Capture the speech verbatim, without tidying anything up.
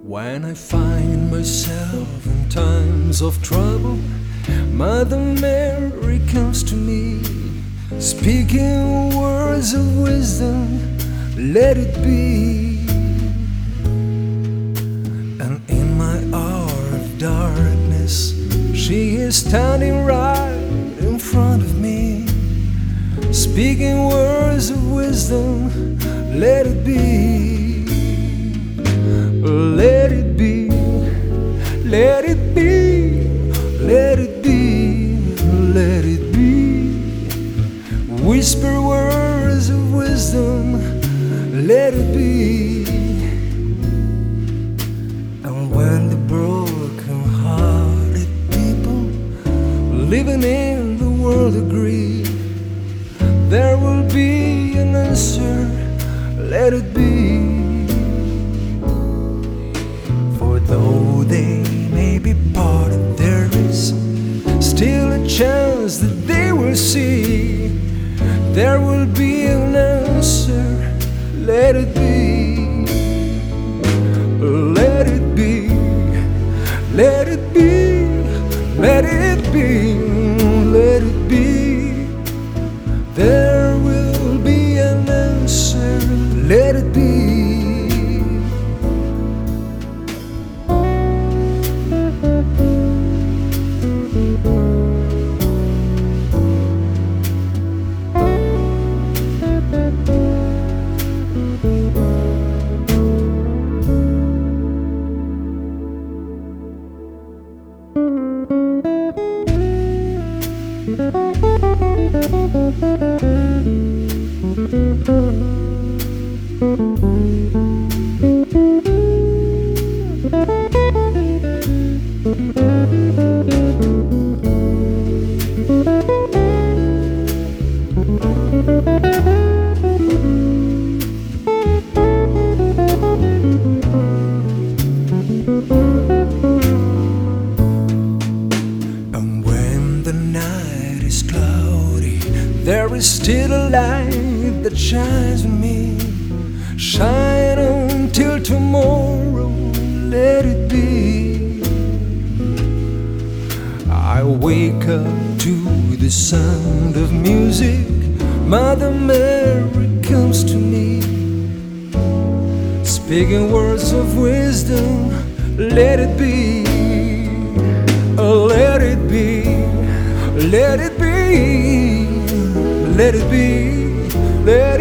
When I find myself in times of trouble, Mother Mary comes to me, speaking words of wisdom, let it be. And in my hour of darkness, she is standing right in front of me, speaking words of wisdom, let it be. Let it be, let it be, let it be, let it be. Whisper words of wisdom, let it be. And when the broken-hearted people living in the world agree, there will be an answer, let it be. Though they may be parted, there is still a chance that they will see. There will be an answer, let it be. Let it be, let it be, let it be, let it be. There will be an answer, let it be. There is still a light that shines on me. Shine until tomorrow, let it be. I wake up to the sound of music. Mother Mary comes to me, speaking words of wisdom, let it be. Oh, let it be, let it be. Let it be, let